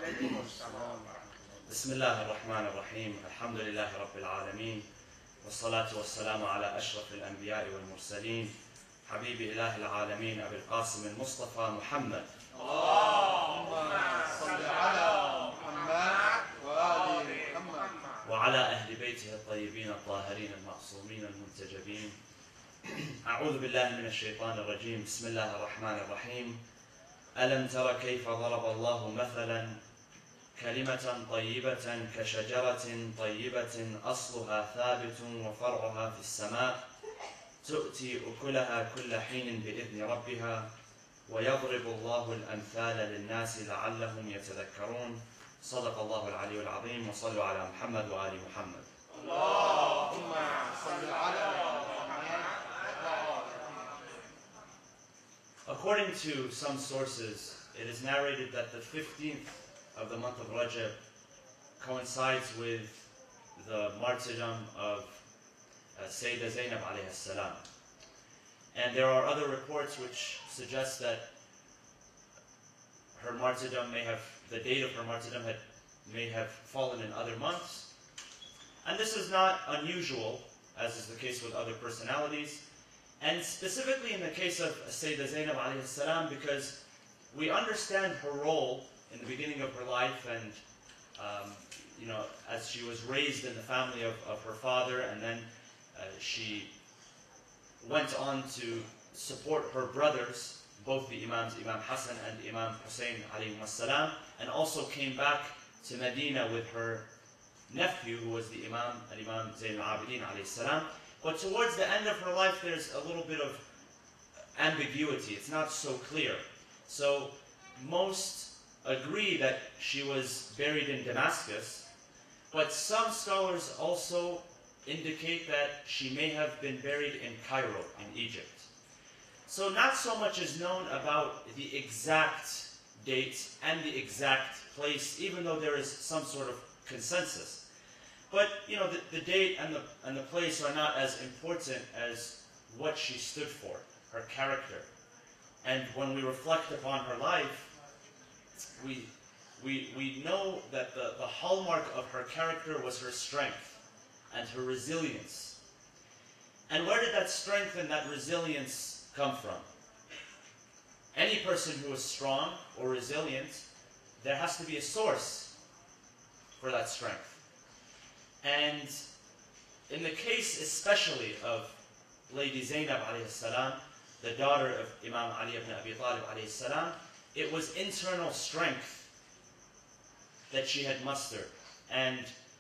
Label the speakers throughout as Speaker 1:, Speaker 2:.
Speaker 1: بسم الله الرحمن الرحيم الحمد لله رب العالمين والصلاة والسلام على أشرف الأنبياء والمرسلين حبيب إله العالمين أبي القاسم المصطفى محمد
Speaker 2: اللهم صل على محمد وآل محمد
Speaker 1: وعلى أهل بيته الطيبين الطاهرين المعصومين المنتجبين. أعوذ بالله من الشيطان الرجيم. بسم الله الرحمن الرحيم. ألم تر كيف ضرب الله مثلا كلمة طيبة كشجرة طيبة أصلها ثابت وفرعها في السماء تؤتي أكلها كل حين بإذن ربها ويضرب الله الأمثال للناس لعلهم يتذكرون. صدق الله العلي العظيم. وصلوا على محمد وآل محمد.
Speaker 2: اللهم صل على محمد.
Speaker 1: According to some sources, it is narrated that the 15th of the month of Rajab coincides with the martyrdom of Sayyidah Zainab alayhi salam. And there are other reports which suggest that her martyrdom the date of her martyrdom may have fallen in other months. And this is not unusual, as is the case with other personalities. And specifically in the case of Sayyidah Zainab alayhi salam, because we understand her role in the beginning of her life, and as she was raised in the family of her father, and then she went on to support her brothers, both the Imams, Imam Hassan and Imam Hussein alayhim salam, and also came back to Medina with her nephew, who was the Imam, Al-Imam Zayn al-Abidin alayhi salam. But towards the end of her life, there's a little bit of ambiguity. It's not so clear. So most agree that she was buried in Damascus, but some scholars also indicate that she may have been buried in Cairo, in Egypt. So not so much is known about the exact date and the exact place, even though there is some sort of consensus. But the date and the place are not as important as what she stood for, her character. And when we reflect upon her life, we know that the hallmark of her character was her strength and her resilience. And where did that strength and that resilience come from? Any person who is strong or resilient, there has to be a source for that strength. And in the case especially of Lady Zainab alayhi salam, the daughter of Imam Ali ibn Abi Talib alayhi salam, it was internal strength that she had mustered. And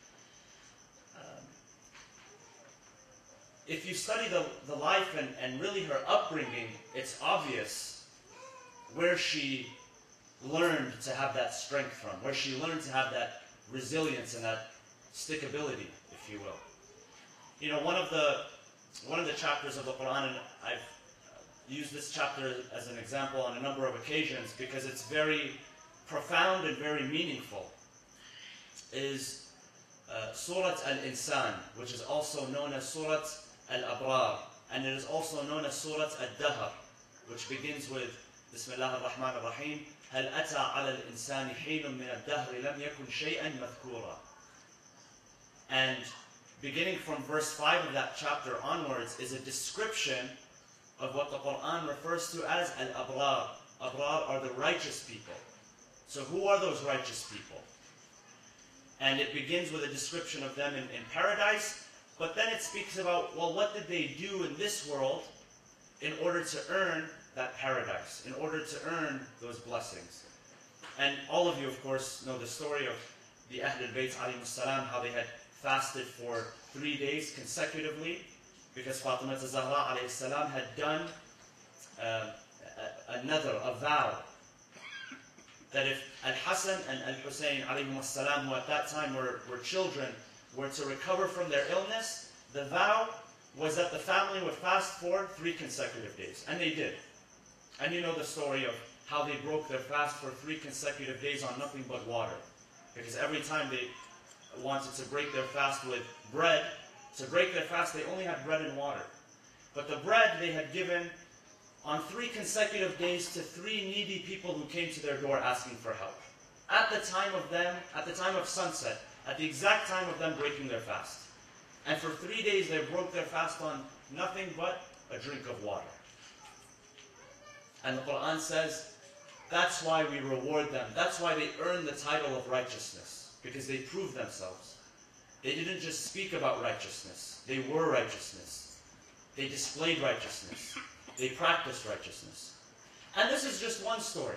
Speaker 1: if you study the life and really her upbringing, it's obvious where she learned to have that strength from, where she learned to have that resilience and that stickability, if you will. One of the chapters of the Quran, and I've used this chapter as an example on a number of occasions because it's very profound and very meaningful, is Surat Al-Insan, which is also known as Surat Al-Abrar, and it is also known as Surat Al-Dahr, which begins with Bismillah ar-Rahman ar-Rahim, هل أتى على الإنسان حين من الدهر لم يكن شيئا مذكورا. And beginning from verse 5 of that chapter onwards is a description of what the Quran refers to as Al-Abrar. Abrar are the righteous people. So who are those righteous people? And it begins with a description of them in paradise, but then it speaks about, well, what did they do in this world in order to earn that paradise, in order to earn those blessings. And all of you, of course, know the story of the Ahlul Bayt alayhim salam, how they had fasted for 3 days consecutively, because Fatima Zahra alayhi salam had done a vow, that if Al-Hassan and Al-Hussein alayhim salam, who at that time were children, were to recover from their illness, the vow was that the family would fast for 3 consecutive days. And they did. And you know the story of how they broke their fast for 3 consecutive days on nothing but water. Because every time they wanted to break their fast with bread, to break their fast they only had bread and water. But the bread they had given on 3 consecutive days to 3 needy people who came to their door asking for help. at the time of sunset, at the exact time of them breaking their fast. And for 3 days they broke their fast on nothing but a drink of water. And the Quran says, that's why we reward them. That's why they earn the title of righteousness. Because they proved themselves. They didn't just speak about righteousness. They were righteousness. They displayed righteousness. They practiced righteousness. And this is just one story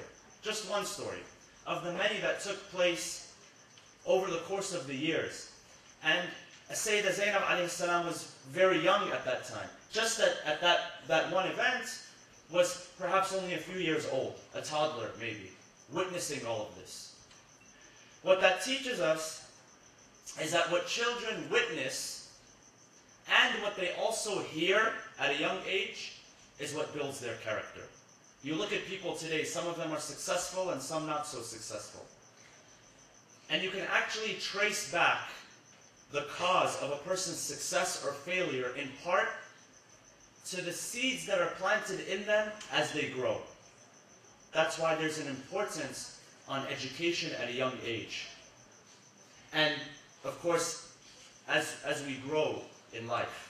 Speaker 1: of the many that took place over the course of the years. And Sayyidah Zainab alayhi salam was very young at that time. Just at that one event was perhaps only a few years old, a toddler maybe, witnessing all of this. What that teaches us is that what children witness and what they also hear at a young age is what builds their character. You look at people today, some of them are successful and some not so successful. And you can actually trace back the cause of a person's success or failure in part to the seeds that are planted in them as they grow. That's why there's an importance on education at a young age. And of course, as we grow in life,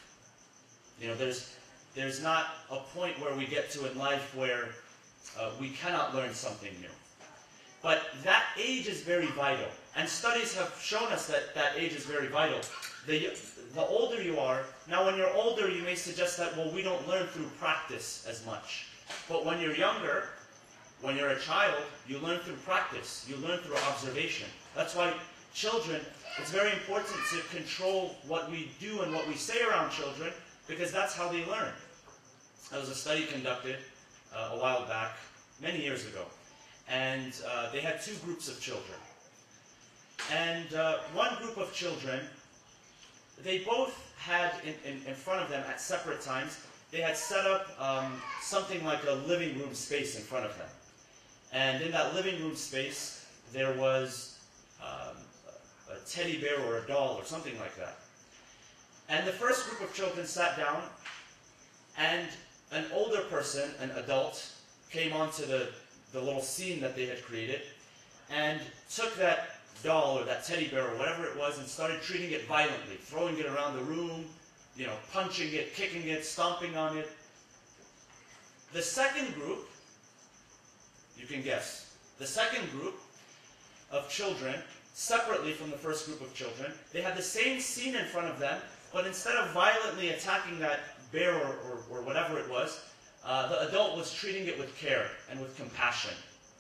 Speaker 1: there's not a point where we get to in life where we cannot learn something new. But that age is very vital. And studies have shown us that that age is very vital. The older you are, now when you're older you may suggest that, well, we don't learn through practice as much. But when you're younger, when you're a child, you learn through practice. You learn through observation. That's why children, it's very important to control what we do and what we say around children, because that's how they learn. There was a study conducted a while back, many years ago, and they had two groups of children. And one group of children, they both had in front of them at separate times, they had set up something like a living room space in front of them. And in that living room space, there was a teddy bear or a doll or something like that. And the first group of children sat down, and an older person, an adult, came onto the little scene that they had created and took that doll or that teddy bear or whatever it was and started treating it violently, throwing it around the room, punching it, kicking it, stomping on it. The second group, you can guess, the second group of children, separately from the first group of children, they had the same scene in front of them, but instead of violently attacking that bear or whatever it was, the adult was treating it with care and with compassion.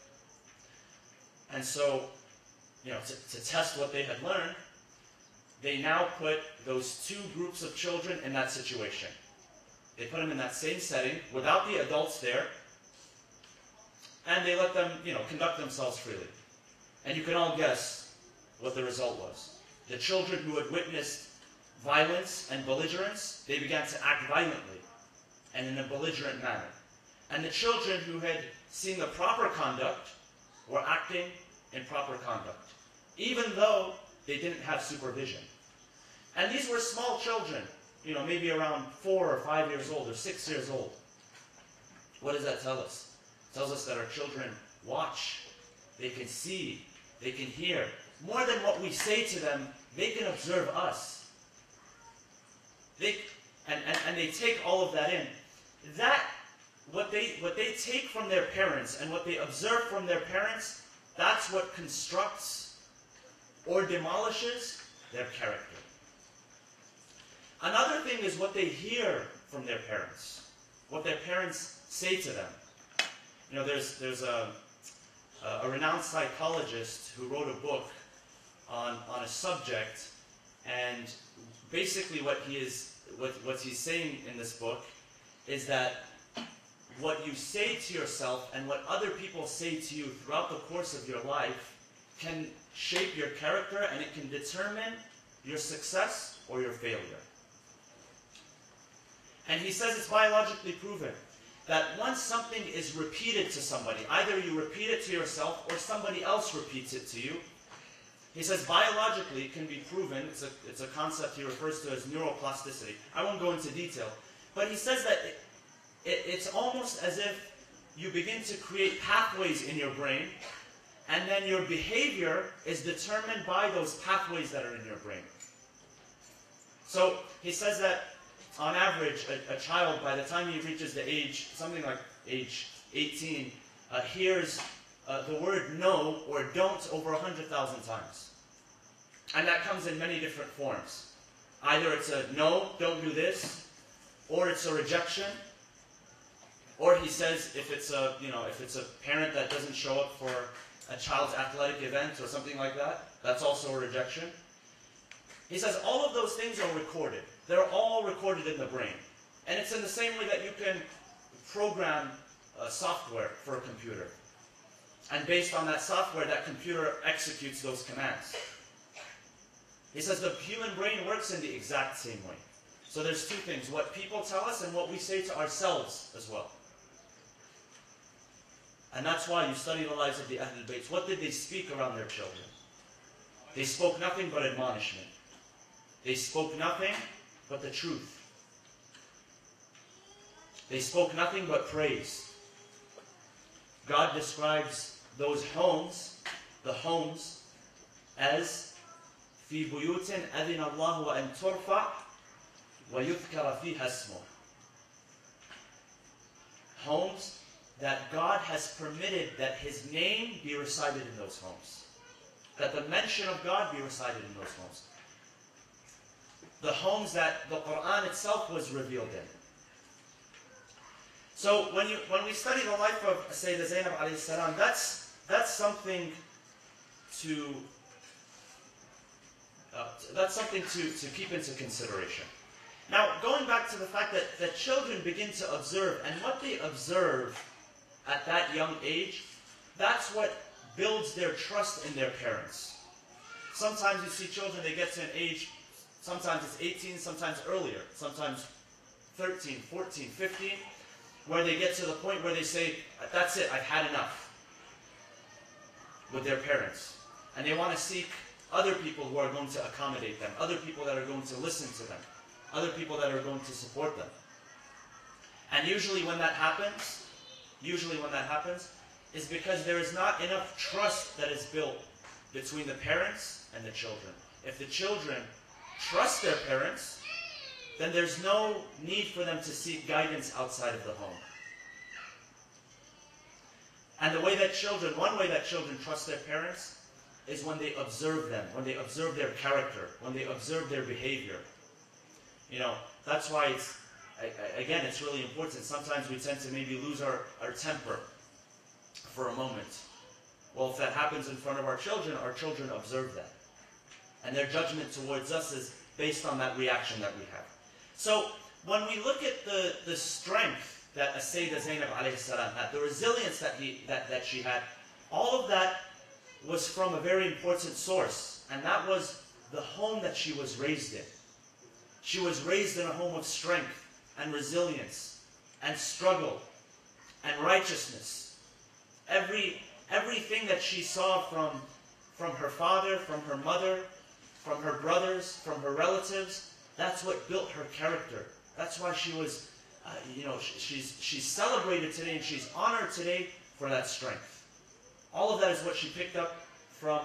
Speaker 1: And so, to test what they had learned, they now put those two groups of children in that situation. They put them in that same setting without the adults there, and they let them, conduct themselves freely. And you can all guess what the result was. The children who had witnessed violence and belligerence, they began to act violently and in a belligerent manner. And the children who had seen the proper conduct were acting in proper conduct, even though they didn't have supervision. And these were small children, maybe around 4 or 5 years old or 6 years old. What does that tell us? It tells us that our children watch, they can see, they can hear. More than what we say to them, they can observe us. And they take all of that in. What they take from their parents and what they observe from their parents, that's what constructs or demolishes their character. Another thing is what they hear from their parents, what their parents say to them. There's a renowned psychologist who wrote a book on a subject, and basically what he's saying in this book is that what you say to yourself and what other people say to you throughout the course of your life can shape your character, and it can determine your success or your failure. And he says it's biologically proven that once something is repeated to somebody, either you repeat it to yourself or somebody else repeats it to you, he says biologically it can be proven, it's a concept he refers to as neuroplasticity. I won't go into detail, but he says that it's almost as if you begin to create pathways in your brain, And then your behavior is determined by those pathways that are in your brain. So he says that on average, a child, by the time he reaches the age, something like age 18, hears the word no or don't over 100,000 times. And that comes in many different forms. Either it's a no, don't do this, or it's a rejection, or he says if it's a parent that doesn't show up for a child's athletic event or something like that, that's also a rejection. He says all of those things are recorded. They're all recorded in the brain. And it's in the same way that you can program software for a computer. And based on that software, that computer executes those commands. He says the human brain works in the exact same way. So there's two things, what people tell us and what we say to ourselves as well. And that's why you study the lives of the Ahlul Bayt. What did they speak around their children? They spoke nothing but admonishment. They spoke nothing but the truth. They spoke nothing but praise. God describes those homes, the homes, as في بيوت أذن الله أن ترفع ويذكر فيها اسمه. Homes that God has permitted that His name be recited in those homes. That the mention of God be recited in those homes. The homes that the Quran itself was revealed in. So when we study the life of Sayyidah Zainab alayhi salam, that's something to keep into consideration. Now, going back to the fact that children begin to observe, and what they observe at that young age, that's what builds their trust in their parents. Sometimes you see children, they get to an age, sometimes it's 18, sometimes earlier, sometimes 13, 14, 15, where they get to the point where they say, that's it, I've had enough with their parents. And they want to seek other people who are going to accommodate them, other people that are going to listen to them, other people that are going to support them. And usually when that happens, is because there is not enough trust that is built between the parents and the children. If the children trust their parents, then there's no need for them to seek guidance outside of the home. And one way that children trust their parents is when they observe them, when they observe their character, when they observe their behavior. You know, that's why it's really important. Sometimes we tend to maybe lose our temper for a moment. Well, if that happens in front of our children observe that. And their judgment towards us is based on that reaction that we have. So, when we look at the strength that Sayyidah Zainab alayhi salam had, the resilience that she had, all of that was from a very important source. And that was the home that she was raised in. She was raised in a home of strength and resilience and struggle and righteousness. Everything that she saw from her father, from her mother, from her brothers, from her relatives, that's what built her character. That's why she was, she's celebrated today and she's honored today for that strength. All of that is what she picked up from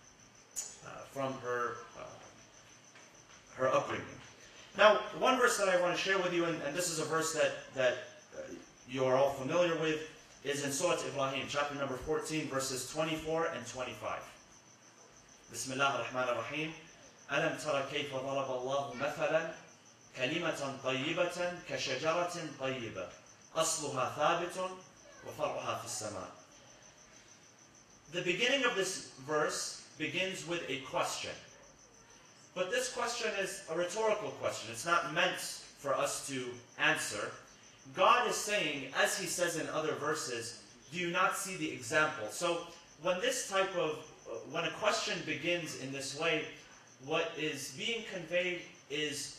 Speaker 1: her upbringing. Now, one verse that I want to share with you, and this is a verse that you are all familiar with, is in Surah Ibrahim, chapter number 14, verses 24 and 25. Bismillah ar-Rahman ar-Rahim. أَلَمْ تَرَ كَيْفَ ضَرَبَ اللَّهُ مَثَلًا كَلِمَةً طَيِّبَةً كَشَجَرَةٍ طَيِّبَةٍ أَصْلُهَا ثَابِتٌ وَفَرْعُهَا فِي السَّمَاءِ. The beginning of this verse begins with a question. But this question is a rhetorical question. It's not meant for us to answer. God is saying, as He says in other verses, do you not see the example? So when when a question begins in this way, what is being conveyed is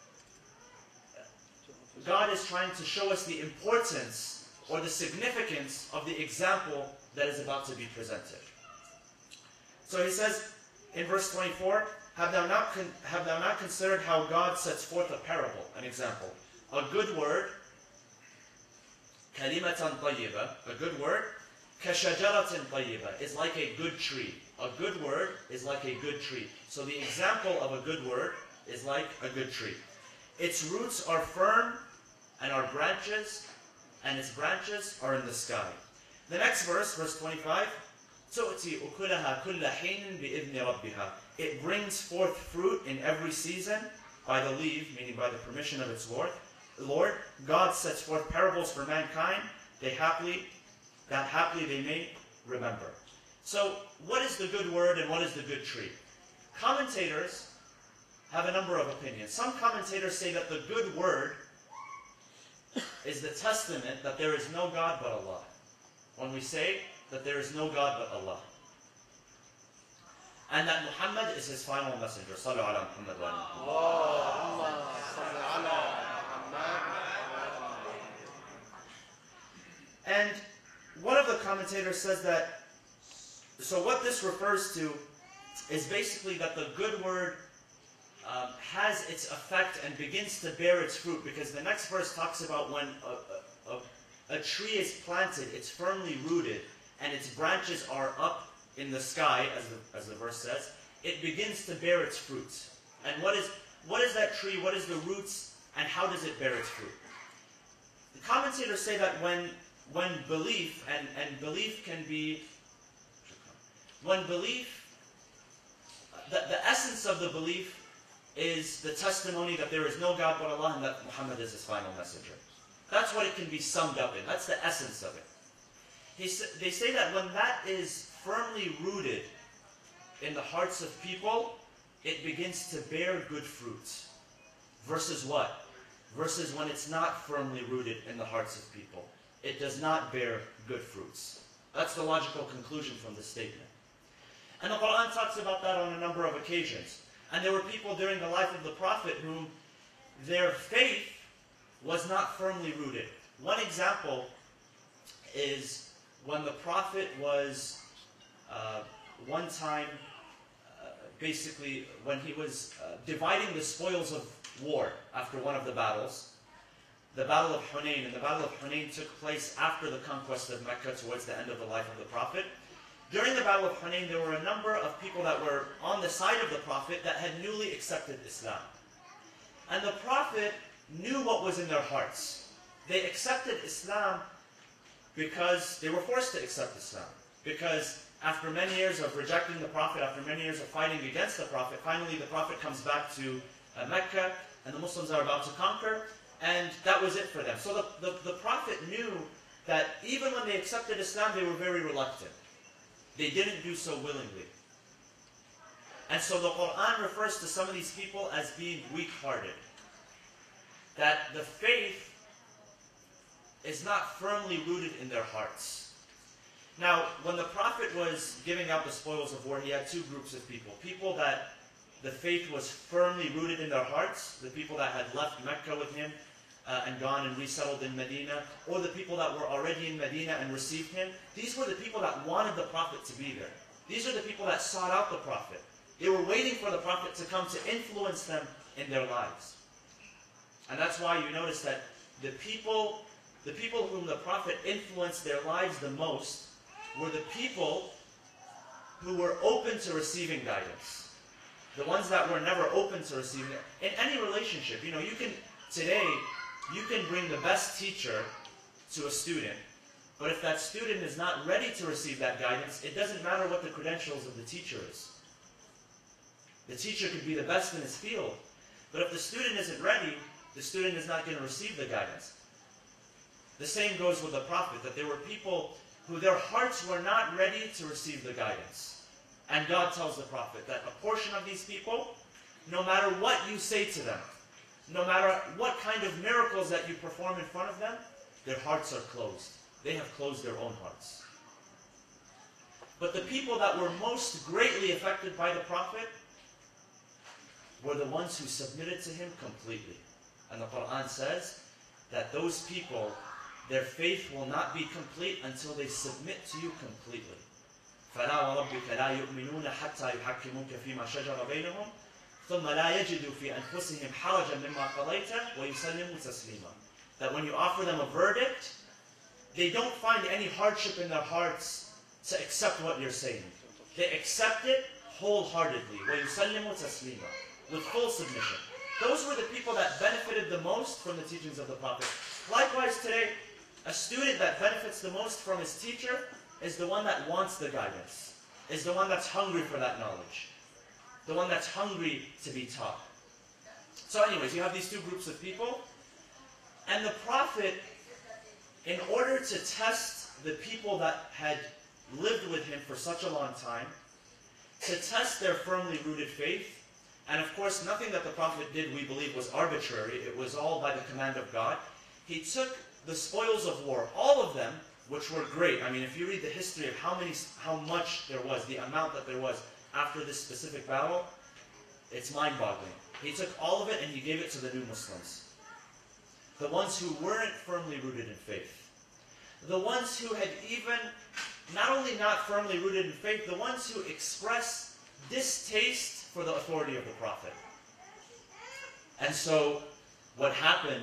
Speaker 1: God is trying to show us the importance or the significance of the example that is about to be presented. So He says in verse 24, Have thou not considered how God sets forth a parable, an example? A good word, kalimatan tayyiba, a good word, كَشَجَرَةٍ طَيِّبَةٍ is like a good tree. A good word is like a good tree. So the example of a good word is like a good tree. Its roots are firm and its branches are in the sky. The next verse, verse 25, تُؤْتِي أُكُلَهَا كُلَّ حِينٍ بِإِذْنِ رَبِّهَا. It brings forth fruit in every season by the leave, meaning by the permission of its Lord. God sets forth parables for mankind, that happily they may remember. So, what is the good word and what is the good tree? Commentators have a number of opinions. Some commentators say that the good word is the testament that there is no God but Allah. When we say that there is no God but Allah. And that Muhammad is his final messenger. Sallu ala Muhammad wa ala And one of the commentators says that, so what this refers to is basically that the good word has its effect and begins to bear its fruit, because the next verse talks about when a tree is planted, it's firmly rooted, and its branches are up in the sky, as the verse says, it begins to bear its fruit. And what is that tree? What is the roots? And how does it bear its fruit? The commentators say that when belief, and belief can be, when belief, the essence of the belief is the testimony that there is no God but Allah and that Muhammad is his final messenger. That's what it can be summed up in. That's the essence of it. They say that when that is firmly rooted in the hearts of people, it begins to bear good fruits. Versus what? Versus when it's not firmly rooted in the hearts of people. It does not bear good fruits. That's the logical conclusion from this statement. And the Quran talks about that on a number of occasions. And there were people during the life of the Prophet whom their faith was not firmly rooted. One example is when the Prophet was one time, basically when he was dividing the spoils of war after one of the battles, the Battle of Hunayn. And the Battle of Hunayn took place after the conquest of Mecca, towards the end of the life of the Prophet. During the Battle of Hunayn, there were a number of people that were on the side of the Prophet that had newly accepted Islam. And the Prophet knew what was in their hearts. They accepted Islam because they were forced to accept Islam. Because after many years of rejecting the Prophet, after many years of fighting against the Prophet, finally the Prophet comes back to Mecca, and the Muslims are about to conquer, and that was it for them. So the Prophet knew that even when they accepted Islam, they were very reluctant. They didn't do so willingly. And so the Quran refers to some of these people as being weak-hearted. That the faith is not firmly rooted in their hearts. Now, when the Prophet was giving out the spoils of war, he had two groups of people. People that the faith was firmly rooted in their hearts, the people that had left Mecca with him and gone and resettled in Medina, or the people that were already in Medina and received him. These were the people that wanted the Prophet to be there. These are the people that sought out the Prophet. They were waiting for the Prophet to come to influence them in their lives. And that's why you notice that the people whom the Prophet influenced their lives the most were the people who were open to receiving guidance. The ones that were never open to receiving it. In any relationship, today, you can bring the best teacher to a student, but if that student is not ready to receive that guidance, it doesn't matter what the credentials of the teacher is. The teacher could be the best in his field, but if the student isn't ready, the student is not going to receive the guidance. The same goes with the Prophet, that there were people who their hearts were not ready to receive the guidance. And God tells the Prophet that a portion of these people, no matter what you say to them, no matter what kind of miracles that you perform in front of them, their hearts are closed. They have closed their own hearts. But the people that were most greatly affected by the Prophet were the ones who submitted to him completely. And the Quran says that those people, their faith will not be complete until they submit to you completely. فَلَا وَرَبِّكَ لَا يُؤْمِنُونَ حَتَّى يُحَكِّمُوكَ فِيمَا شَجَرَ بَيْنَهُمْ ثُمَّ لَا يَجِدُوا فِي أَنفُسِهِمْ حَرَجًا مِمَّا قَضَيْتَ وَيُسَلِّمُوا تَسْلِيمًا. That when you offer them a verdict, they don't find any hardship in their hearts to accept what you're saying. They accept it wholeheartedly. وَيُسَلِّمُ تَسْلِيمًا, with full submission. Those were the people that benefited the most from the teachings of the Prophet. Likewise today, a student that benefits the most from his teacher is the one that wants the guidance, is the one that's hungry for that knowledge, the one that's hungry to be taught. So anyways, you have these two groups of people, and the Prophet, in order to test the people that had lived with him for such a long time, to test their firmly rooted faith, and of course nothing that the Prophet did, we believe, was arbitrary, it was all by the command of God. He took the spoils of war, all of them, which were great. I mean, if you read the history of how much there was, the amount that there was after this specific battle, it's mind-boggling. He took all of it and he gave it to the new Muslims. The ones who weren't firmly rooted in faith. The ones who had even, not only not firmly rooted in faith, the ones who expressed distaste for the authority of the Prophet. And so, what happened,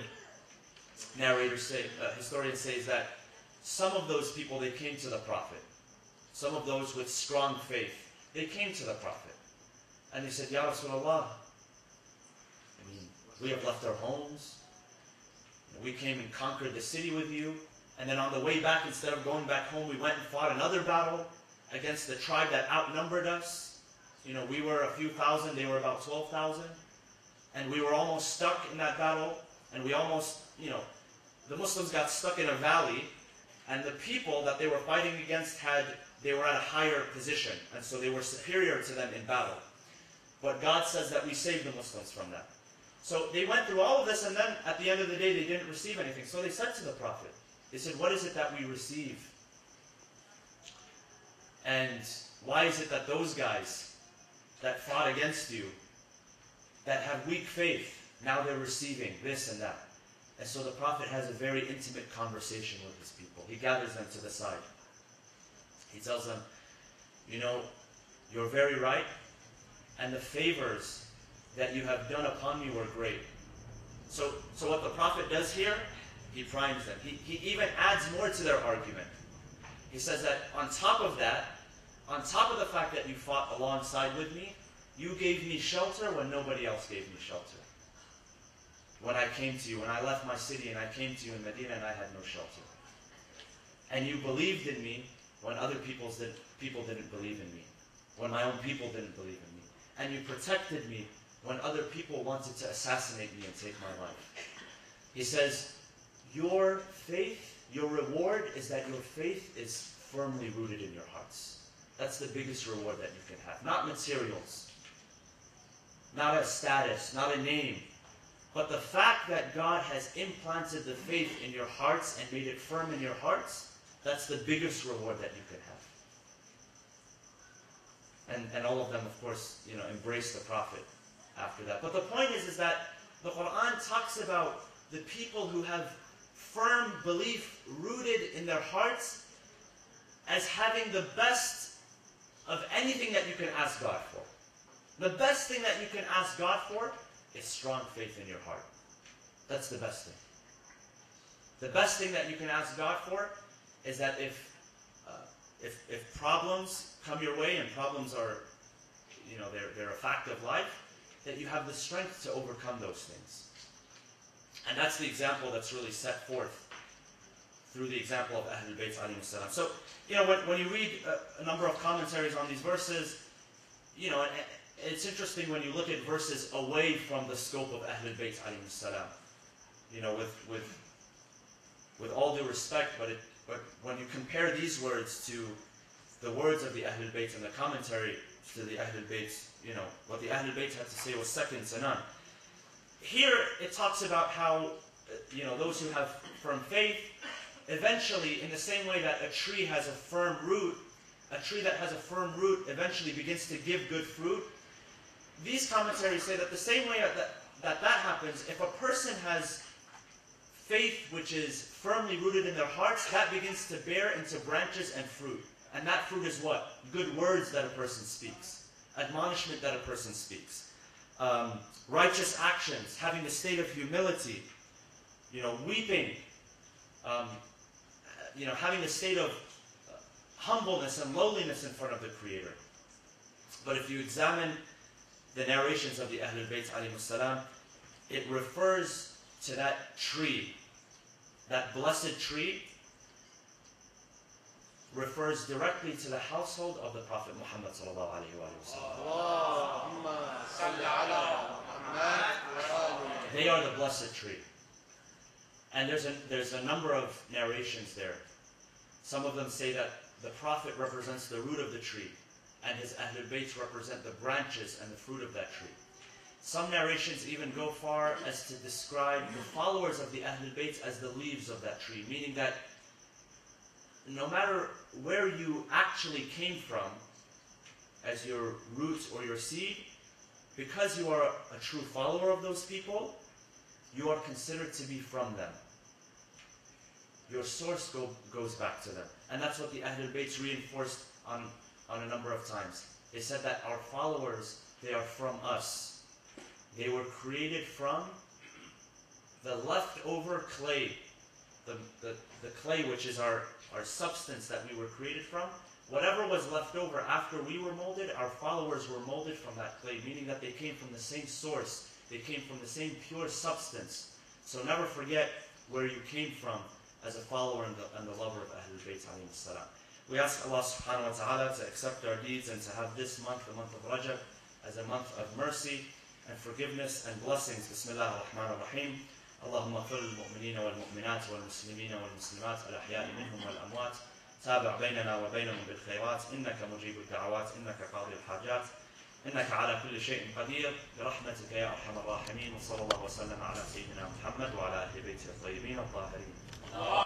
Speaker 1: historians say, is that some of those people, they came to the Prophet. Some of those with strong faith, they came to the Prophet. And they said, Ya Rasulullah, I mean, we have left our homes. We came and conquered the city with you. And then on the way back, instead of going back home, we went and fought another battle against the tribe that outnumbered us. You know, we were a few thousand, they were about 12,000. And we were almost stuck in that battle. And we almost, you know, the Muslims got stuck in a valley. And the people that they were fighting against they were at a higher position. And so they were superior to them in battle. But God says that we saved the Muslims from that. So they went through all of this, and then at the end of the day, they didn't receive anything. So they said to the Prophet, they said, what is it that we receive? And why is it that those guys that fought against you, that have weak faith, now they're receiving this and that? And so the Prophet has a very intimate conversation with his people. He gathers them to the side. He tells them, you know, you're very right, and the favors that you have done upon me were great. So what the Prophet does here, he primes them. He even adds more to their argument. He says that on top of that, on top of the fact that you fought alongside with me, you gave me shelter when nobody else gave me shelter. When I came to you, when I left my city and I came to you in Medina and I had no shelter. And you believed in me when other people didn't believe in me. When my own people didn't believe in me. And you protected me when other people wanted to assassinate me and take my life. He says, your faith, your reward is that your faith is firmly rooted in your hearts. That's the biggest reward that you can have. Not materials, not a status, not a name, but the fact that God has implanted the faith in your hearts and made it firm in your hearts, that's the biggest reward that you can have. And all of them, of course, you know, embrace the Prophet after that. But the point is that the Quran talks about the people who have firm belief rooted in their hearts as having the best of anything that you can ask God for. The best thing that you can ask God for is strong faith in your heart. That's the best thing. The best thing that you can ask God for is that if problems come your way, and problems are, you know, they're a fact of life, that you have the strength to overcome those things. And that's the example that's really set forth through the example of Ahlul Bayt alayhi salam. So, you know, when you read a number of commentaries on these verses, you know, it's interesting when you look at verses away from the scope of Ahlul Bayt alayhi salam. You know, with all due respect, but when you compare these words to the words of the Ahlul Bayt and the commentary to the Ahlul Bayt, you know, what the Ahlul Bayt had to say was second to none. Here it talks about how, you know, those who have firm faith, eventually, in the same way that a tree has a firm root, a tree that has a firm root eventually begins to give good fruit. These commentaries say that the same way that happens, if a person has faith which is firmly rooted in their hearts, that begins to bear into branches and fruit. And that fruit is what? Good words that a person speaks. Admonishment that a person speaks. Righteous actions, having a state of humility. You know, weeping. having a state of humbleness and lowliness in front of the Creator. But if you examine the narrations of the Ahlul Bayt alayhimus salam, it refers to that tree, that blessed tree, refers directly to the household of the Prophet Muhammad sallallahu alaihi wasallam. They are the blessed tree. And there's a number of narrations there. Some of them say that the Prophet represents the root of the tree, and his Ahlul Bayt represent the branches and the fruit of that tree. Some narrations even go far as to describe the followers of the Ahlul Bayt as the leaves of that tree, meaning that no matter where you actually came from as your root or your seed, because you are a true follower of those people, you are considered to be from them. Your source goes back to them. And that's what the Ahlul Bayt reinforced on a number of times. They said that our followers, they are from us. They were created from the leftover clay, the clay which is our substance that we were created from. Whatever was left over after we were molded, our followers were molded from that clay, meaning that they came from the same source. They came from the same pure substance. So never forget where you came from as a follower and the lover of Ahlul Bayt alayhi salam. We ask Allah subhanahu wa ta'ala to accept our deeds and to have this month, the month of Rajab, as a month of mercy and forgiveness and blessings. Bismillah ar-Rahman ar-Rahim. اللهم اغفر للمؤمنين والمؤمنات والمسلمين والمسلمات الأحياء منهم والأموات تابع بيننا وبينهم بالخيرات إنك مجيب الدعوات إنك قاضي الحاجات إنك على كل شيء قدير برحمتك يا أرحم الراحمين وصلى الله وسلم على سيدنا محمد وعلى أهل بيته الطيبين الطاهرين.